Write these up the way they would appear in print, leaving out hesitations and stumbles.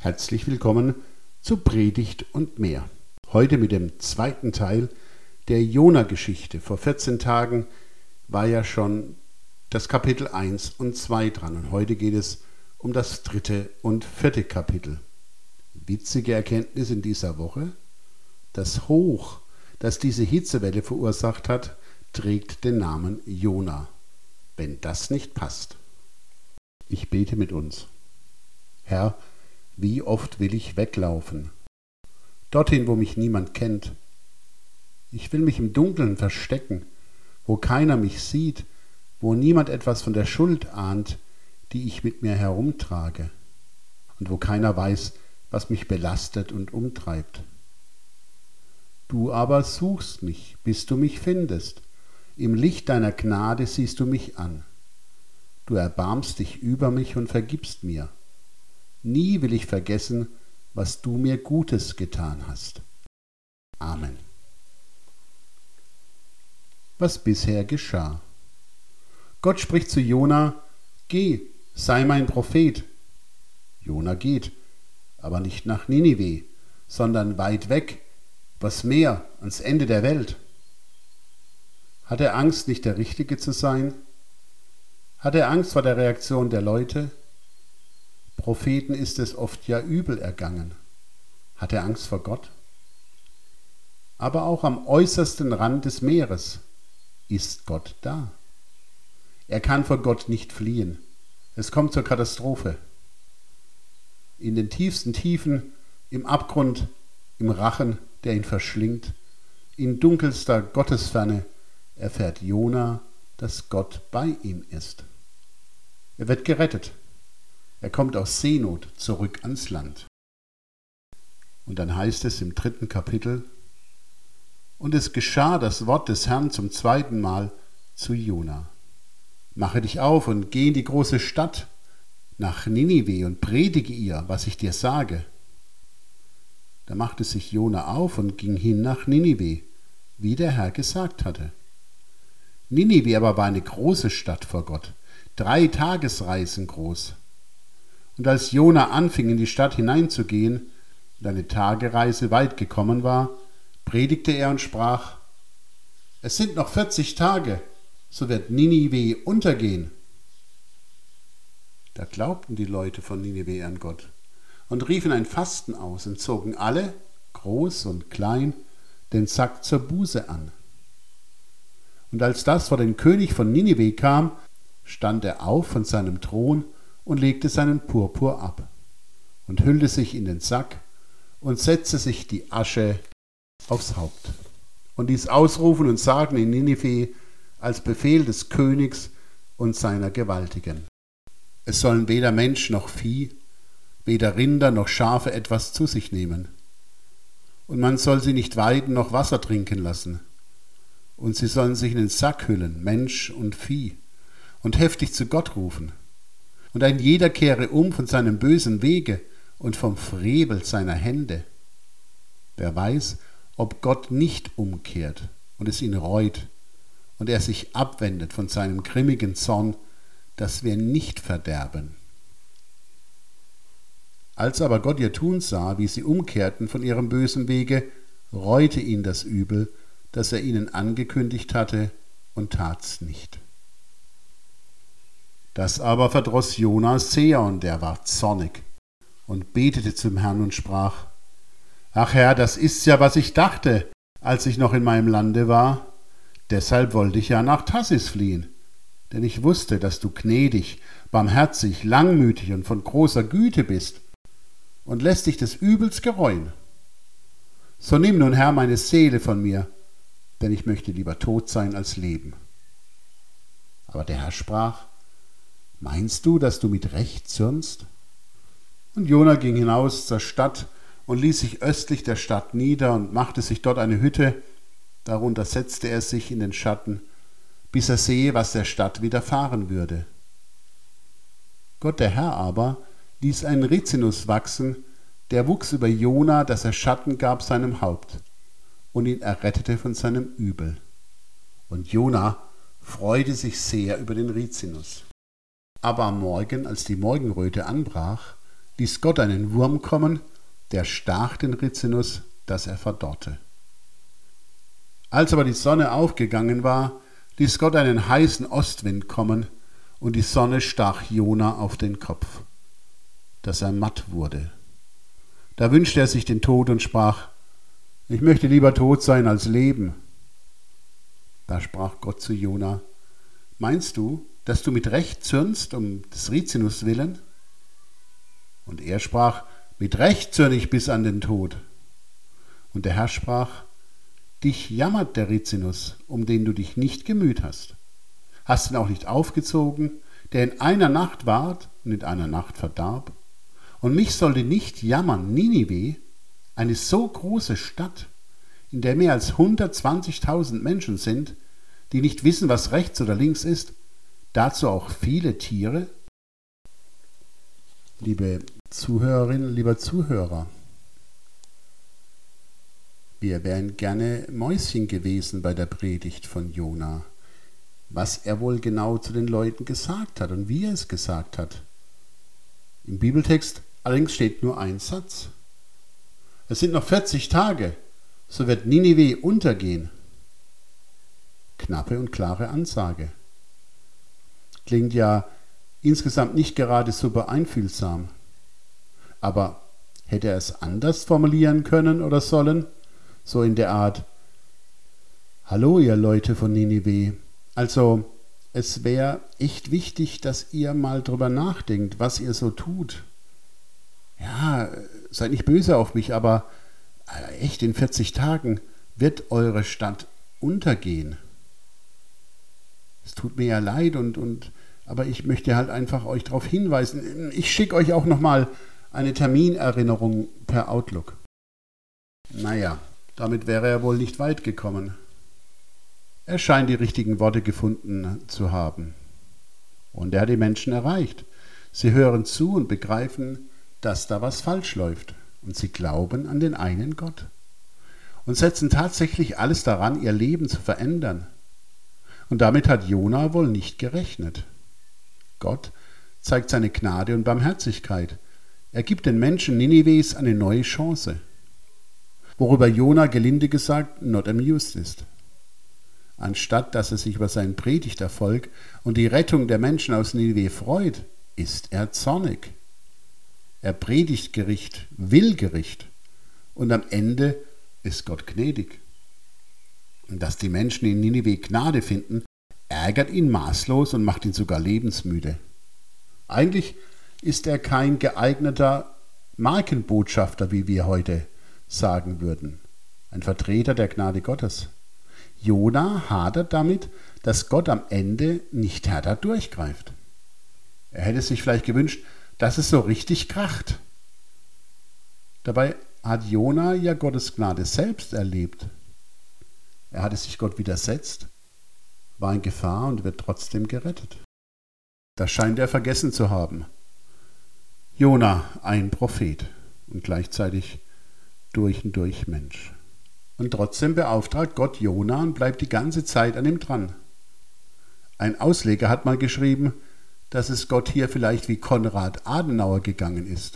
Herzlich willkommen zu Predigt und mehr. Heute mit dem zweiten Teil der Jona-Geschichte. Vor 14 Tagen war ja schon das Kapitel 1 und 2 dran und heute geht es um das 3. und 4. Kapitel. Witzige Erkenntnis in dieser Woche: Das Hoch, das diese Hitzewelle verursacht hat, trägt den Namen Jona. Wenn das nicht passt. Ich bete mit uns. Herr, wie oft will ich weglaufen? Dorthin, wo mich niemand kennt. Ich will mich im Dunkeln verstecken, wo keiner mich sieht, wo niemand etwas von der Schuld ahnt, die ich mit mir herumtrage, und wo keiner weiß, was mich belastet und umtreibt. Du aber suchst mich, bis du mich findest. Im Licht deiner Gnade siehst du mich an. Du erbarmst dich über mich und vergibst mir. Nie will ich vergessen, was du mir Gutes getan hast. Amen. Was bisher geschah. Gott spricht zu Jona: Geh, sei mein Prophet. Jona geht, aber nicht nach Ninive, sondern weit weg, was mehr, ans Ende der Welt. Hat er Angst, nicht der Richtige zu sein? Hat er Angst vor der Reaktion der Leute? Propheten ist es oft ja übel ergangen. Hat er Angst vor Gott? Aber auch am äußersten Rand des Meeres ist Gott da. Er kann vor Gott nicht fliehen. Es kommt zur Katastrophe. In den tiefsten Tiefen, im Abgrund, im Rachen, der ihn verschlingt, in dunkelster Gottesferne erfährt Jona, dass Gott bei ihm ist. Er wird gerettet. Er kommt aus Seenot zurück ans Land. Und dann heißt es im 3. Kapitel: Und es geschah das Wort des Herrn zum 2. Mal zu Jona. Mache dich auf und geh in die große Stadt, nach Ninive, und predige ihr, was ich dir sage. Da machte sich Jona auf und ging hin nach Ninive, wie der Herr gesagt hatte. Ninive aber war eine große Stadt vor Gott, 3 Tagesreisen groß. Und als Jona anfing, in die Stadt hineinzugehen und eine Tagereise weit gekommen war, predigte er und sprach: Es sind noch 40 Tage, so wird Ninive untergehen. Da glaubten die Leute von Ninive an Gott und riefen ein Fasten aus und zogen alle, groß und klein, den Sack zur Buße an. Und als das vor den König von Ninive kam, stand er auf von seinem Thron und legte seinen Purpur ab und hüllte sich in den Sack und setzte sich die Asche aufs Haupt und ließ ausrufen und sagen in Ninive als Befehl des Königs und seiner Gewaltigen: Es sollen weder Mensch noch Vieh, weder Rinder noch Schafe etwas zu sich nehmen. Und man soll sie nicht weiden noch Wasser trinken lassen. Und sie sollen sich in den Sack hüllen, Mensch und Vieh, und heftig zu Gott rufen. Und ein jeder kehre um von seinem bösen Wege und vom Frevel seiner Hände. Wer weiß, ob Gott nicht umkehrt und es ihn reut und er sich abwendet von seinem grimmigen Zorn, dass wir nicht verderben. Als aber Gott ihr Tun sah, wie sie umkehrten von ihrem bösen Wege, reute ihn das Übel, das er ihnen angekündigt hatte, und tat's nicht. Das aber verdroß Jona sehr, und er war zornig und betete zum Herrn und sprach: Ach Herr, das ist ja, was ich dachte, als ich noch in meinem Lande war. Deshalb wollte ich ja nach Tarsis fliehen, denn ich wusste, dass du gnädig, barmherzig, langmütig und von großer Güte bist und lässt dich des Übels gereuen. So nimm nun, Herr, meine Seele von mir, denn ich möchte lieber tot sein als leben. Aber der Herr sprach: Meinst du, dass du mit Recht zürnst? Und Jona ging hinaus zur Stadt und ließ sich östlich der Stadt nieder und machte sich dort eine Hütte. Darunter setzte er sich in den Schatten, bis er sehe, was der Stadt widerfahren würde. Gott der Herr aber ließ einen Rizinus wachsen, der wuchs über Jona, dass er Schatten gab seinem Haupt und ihn errettete von seinem Übel. Und Jona freute sich sehr über den Rizinus. Aber am Morgen, als die Morgenröte anbrach, ließ Gott einen Wurm kommen, der stach den Rizinus, dass er verdorrte. Als aber die Sonne aufgegangen war, ließ Gott einen heißen Ostwind kommen, und die Sonne stach Jona auf den Kopf, dass er matt wurde. Da wünschte er sich den Tod und sprach: Ich möchte lieber tot sein als leben. Da sprach Gott zu Jona: Meinst du, dass du mit Recht zürnst um des Rizinus willen? Und er sprach: Mit Recht zürne ich bis an den Tod. Und der Herr sprach: Dich jammert der Rizinus, um den du dich nicht gemüht hast. Hast ihn auch nicht aufgezogen, der in einer Nacht ward und in einer Nacht verdarb? Und mich sollte nicht jammern Ninive, eine so große Stadt, in der mehr als 120.000 Menschen sind, die nicht wissen, was rechts oder links ist, dazu auch viele Tiere? Liebe Zuhörerinnen, lieber Zuhörer, wir wären gerne Mäuschen gewesen bei der Predigt von Jona, was er wohl genau zu den Leuten gesagt hat und wie er es gesagt hat. Im Bibeltext allerdings steht nur ein Satz. Es sind noch 40 Tage, so wird Ninive untergehen. Knappe und klare Ansage. Klingt ja insgesamt nicht gerade super einfühlsam. Aber hätte er es anders formulieren können oder sollen? So in der Art: Hallo ihr Leute von Ninive. Also, es wäre echt wichtig, dass ihr mal drüber nachdenkt, was ihr so tut. Ja, seid nicht böse auf mich, aber echt, in 40 Tagen wird eure Stadt untergehen. Es tut mir ja leid, aber ich möchte halt einfach euch darauf hinweisen. Ich schicke euch auch nochmal eine Terminerinnerung per Outlook. Naja, damit wäre er wohl nicht weit gekommen. Er scheint die richtigen Worte gefunden zu haben. Und er hat die Menschen erreicht. Sie hören zu und begreifen, dass da was falsch läuft. Und sie glauben an den einen Gott. Und setzen tatsächlich alles daran, ihr Leben zu verändern. Und damit hat Jona wohl nicht gerechnet. Gott zeigt seine Gnade und Barmherzigkeit. Er gibt den Menschen Ninives eine neue Chance. Worüber Jona gelinde gesagt not amused ist. Anstatt dass er sich über seinen Predigterfolg und die Rettung der Menschen aus Ninive freut, ist er zornig. Er predigt Gericht, will Gericht, und am Ende ist Gott gnädig. Und dass die Menschen in Ninive Gnade finden, ärgert ihn maßlos und macht ihn sogar lebensmüde. Eigentlich ist er kein geeigneter Markenbotschafter, wie wir heute sagen würden, ein Vertreter der Gnade Gottes. Jona hadert damit, dass Gott am Ende nicht härter durchgreift. Er hätte sich vielleicht gewünscht, dass es so richtig kracht. Dabei hat Jona ja Gottes Gnade selbst erlebt. Er hatte sich Gott widersetzt, war in Gefahr und wird trotzdem gerettet. Das scheint er vergessen zu haben. Jona, ein Prophet und gleichzeitig durch und durch Mensch. Und trotzdem beauftragt Gott Jona und bleibt die ganze Zeit an ihm dran. Ein Ausleger hat mal geschrieben, dass es Gott hier vielleicht wie Konrad Adenauer gegangen ist.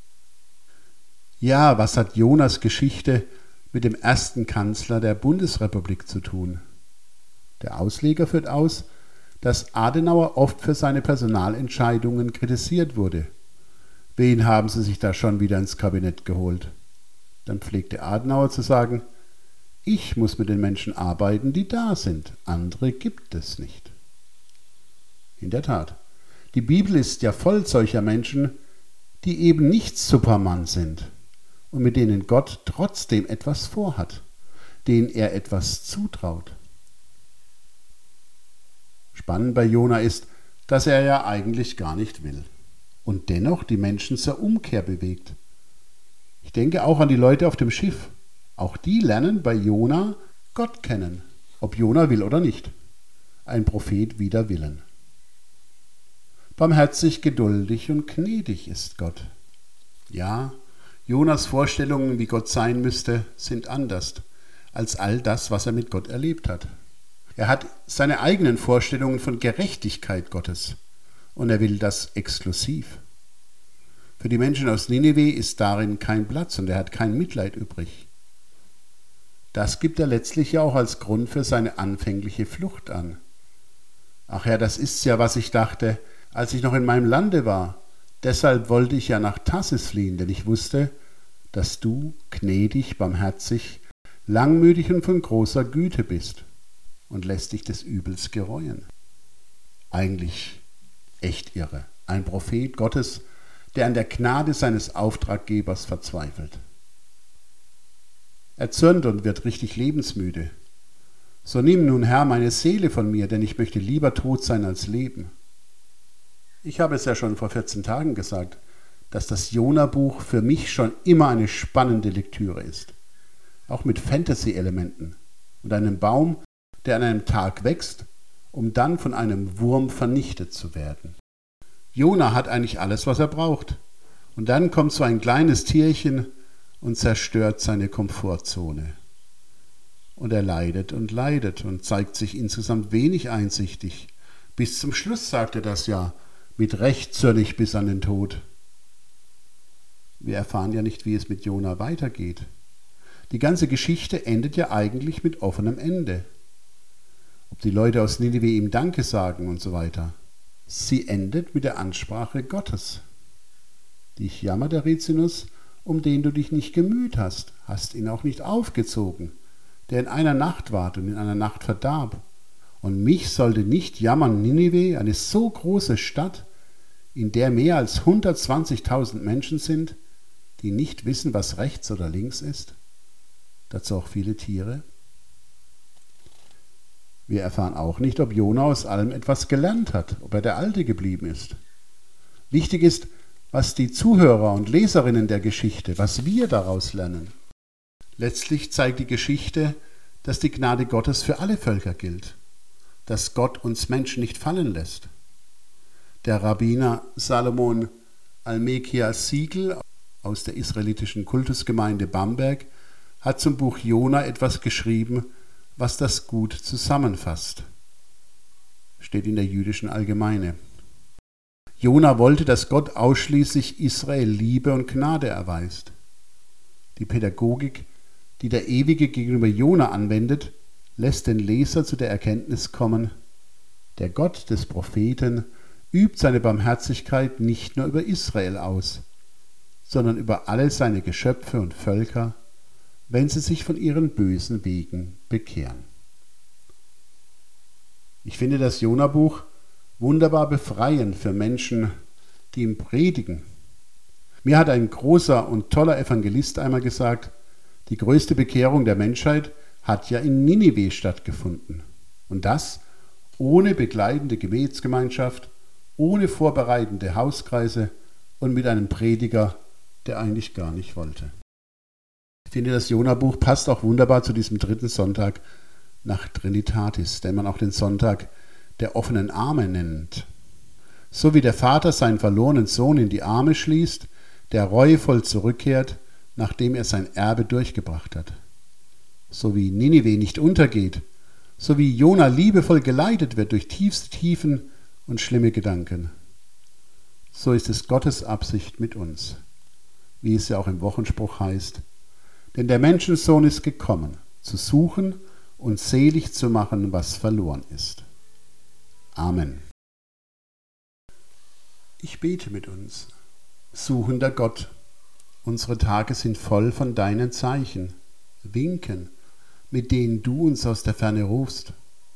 Ja, was hat Jonas Geschichte mit dem ersten Kanzler der Bundesrepublik zu tun? Der Ausleger führt aus, dass Adenauer oft für seine Personalentscheidungen kritisiert wurde. Wen haben Sie sich da schon wieder ins Kabinett geholt? Dann pflegte Adenauer zu sagen: Ich muss mit den Menschen arbeiten, die da sind. Andere gibt es nicht. In der Tat, die Bibel ist ja voll solcher Menschen, die eben nicht Superman sind und mit denen Gott trotzdem etwas vorhat, denen er etwas zutraut. Spannend bei Jona ist, dass er ja eigentlich gar nicht will und dennoch die Menschen zur Umkehr bewegt. Ich denke auch an die Leute auf dem Schiff. Auch die lernen bei Jona Gott kennen, ob Jona will oder nicht. Ein Prophet wider Willen. Barmherzig, geduldig und gnädig ist Gott. Ja, Jonas Vorstellungen, wie Gott sein müsste, sind anders als all das, was er mit Gott erlebt hat. Er hat seine eigenen Vorstellungen von Gerechtigkeit Gottes und er will das exklusiv. Für die Menschen aus Ninive ist darin kein Platz und er hat kein Mitleid übrig. Das gibt er letztlich ja auch als Grund für seine anfängliche Flucht an. Ach ja, das ist's ja, was ich dachte, als ich noch in meinem Lande war. Deshalb wollte ich ja nach Tarsis fliehen, denn ich wusste, dass du gnädig, barmherzig, langmütig und von großer Güte bist und lässt dich des Übels gereuen. Eigentlich echt irre. Ein Prophet Gottes, der an der Gnade seines Auftraggebers verzweifelt. Er zürnt und wird richtig lebensmüde. So nimm nun, Herr, meine Seele von mir, denn ich möchte lieber tot sein als leben. Ich habe es ja schon vor 14 Tagen gesagt, dass das Jona-Buch für mich schon immer eine spannende Lektüre ist. Auch mit Fantasy-Elementen und einem Baum, der an einem Tag wächst, um dann von einem Wurm vernichtet zu werden. Jona hat eigentlich alles, was er braucht. Und dann kommt so ein kleines Tierchen und zerstört seine Komfortzone. Und er leidet und zeigt sich insgesamt wenig einsichtig. Bis zum Schluss sagt er das ja, mit Recht zornig bis an den Tod. Wir erfahren ja nicht, wie es mit Jona weitergeht. Die ganze Geschichte endet ja eigentlich mit offenem Ende. Ob die Leute aus Ninive ihm Danke sagen und so weiter. Sie endet mit der Ansprache Gottes. Dich jammert der Rizinus, um den du dich nicht gemüht hast ihn auch nicht aufgezogen, der in einer Nacht ward und in einer Nacht verdarb. Und mich sollte nicht jammern Ninive, eine so große Stadt, in der mehr als 120.000 Menschen sind, die nicht wissen, was rechts oder links ist. Dazu auch viele Tiere. Wir erfahren auch nicht, ob Jona aus allem etwas gelernt hat, ob er der Alte geblieben ist. Wichtig ist, was die Zuhörer und Leserinnen der Geschichte, was wir daraus lernen. Letztlich zeigt die Geschichte, dass die Gnade Gottes für alle Völker gilt, dass Gott uns Menschen nicht fallen lässt. Der Rabbiner Salomon Almekia Siegel aus der israelitischen Kultusgemeinde Bamberg hat zum Buch Jona etwas geschrieben, was das gut zusammenfasst. Steht in der Jüdischen Allgemeine. Jona wollte, dass Gott ausschließlich Israel Liebe und Gnade erweist. Die Pädagogik, die der Ewige gegenüber Jona anwendet, lässt den Leser zu der Erkenntnis kommen, der Gott des Propheten übt seine Barmherzigkeit nicht nur über Israel aus, sondern über alle seine Geschöpfe und Völker, wenn sie sich von ihren bösen Wegen bekehren. Ich finde das Jona-Buch wunderbar befreiend für Menschen, die ihm predigen. Mir hat ein großer und toller Evangelist einmal gesagt, die größte Bekehrung der Menschheit hat ja in Ninive stattgefunden. Und das ohne begleitende Gebetsgemeinschaft, ohne vorbereitende Hauskreise und mit einem Prediger, der eigentlich gar nicht wollte. Ich finde, das Jona-Buch passt auch wunderbar zu diesem 3. Sonntag nach Trinitatis, den man auch den Sonntag der offenen Arme nennt. So wie der Vater seinen verlorenen Sohn in die Arme schließt, der reuevoll zurückkehrt, nachdem er sein Erbe durchgebracht hat. So wie Ninive nicht untergeht, so wie Jona liebevoll geleitet wird durch tiefste Tiefen und schlimme Gedanken. So ist es Gottes Absicht mit uns, wie es ja auch im Wochenspruch heißt, denn der Menschensohn ist gekommen, zu suchen und selig zu machen, was verloren ist. Amen. Ich bete mit uns. Suchender Gott, unsere Tage sind voll von deinen Zeichen, Winken, mit denen du uns aus der Ferne rufst.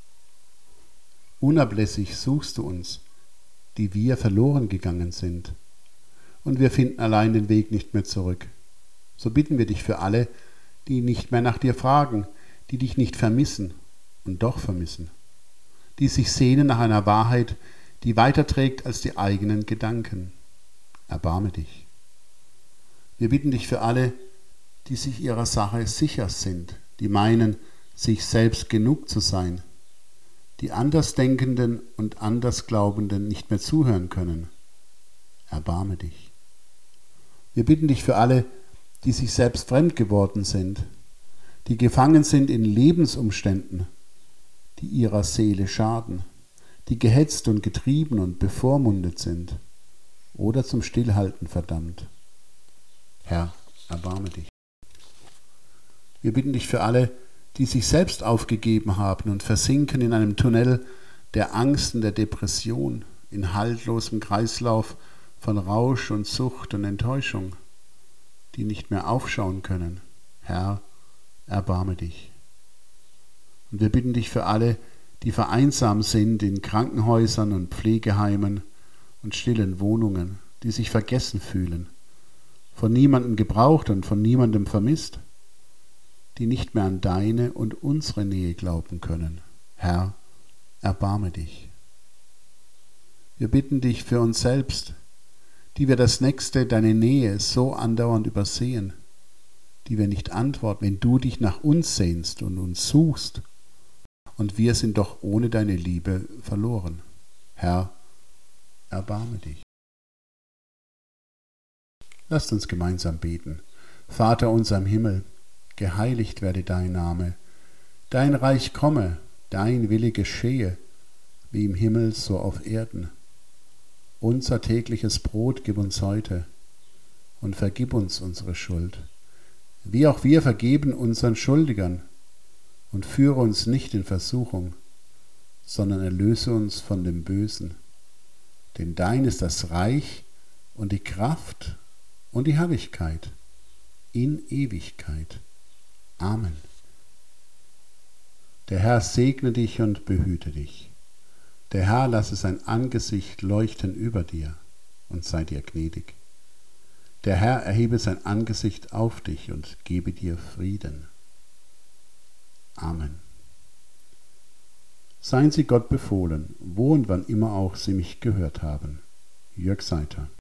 Unablässig suchst du uns, die wir verloren gegangen sind, und wir finden allein den Weg nicht mehr zurück. So bitten wir dich für alle, die nicht mehr nach dir fragen, die dich nicht vermissen und doch vermissen, die sich sehnen nach einer Wahrheit, die weiterträgt als die eigenen Gedanken. Erbarme dich. Wir bitten dich für alle, die sich ihrer Sache sicher sind, die meinen, sich selbst genug zu sein, die Andersdenkenden und Andersglaubenden nicht mehr zuhören können. Erbarme dich. Wir bitten dich für alle, die sich selbst fremd geworden sind, die gefangen sind in Lebensumständen, die ihrer Seele schaden, die gehetzt und getrieben und bevormundet sind. oder zum Stillhalten verdammt. Herr, erbarme dich. Wir bitten dich für alle, die sich selbst aufgegeben haben und versinken in einem Tunnel der Angst und der Depression, in haltlosem Kreislauf von Rausch und Sucht und Enttäuschung, die nicht mehr aufschauen können. Herr, erbarme dich. Und wir bitten dich für alle, die vereinsamt sind in Krankenhäusern und Pflegeheimen und stillen Wohnungen, die sich vergessen fühlen, von niemandem gebraucht und von niemandem vermisst, die nicht mehr an deine und unsere Nähe glauben können. Herr, erbarme dich. Wir bitten dich für uns selbst, die wir das Nächste, deine Nähe, so andauernd übersehen, die wir nicht antworten, wenn du dich nach uns sehnst und uns suchst, und wir sind doch ohne deine Liebe verloren. Herr, erbarme dich. Lasst uns gemeinsam beten. Vater unser im Himmel, geheiligt werde dein Name, dein Reich komme, dein Wille geschehe, wie im Himmel so auf Erden. Unser tägliches Brot gib uns heute und vergib uns unsere Schuld, wie auch wir vergeben unseren Schuldigern, und führe uns nicht in Versuchung, sondern erlöse uns von dem Bösen. Denn dein ist das Reich und die Kraft und die Herrlichkeit in Ewigkeit. Amen. Der Herr segne dich und behüte dich. Der Herr lasse sein Angesicht leuchten über dir und sei dir gnädig. Der Herr erhebe sein Angesicht auf dich und gebe dir Frieden. Amen. Seien Sie Gott befohlen, wo und wann immer auch Sie mich gehört haben. Jörg Seiter.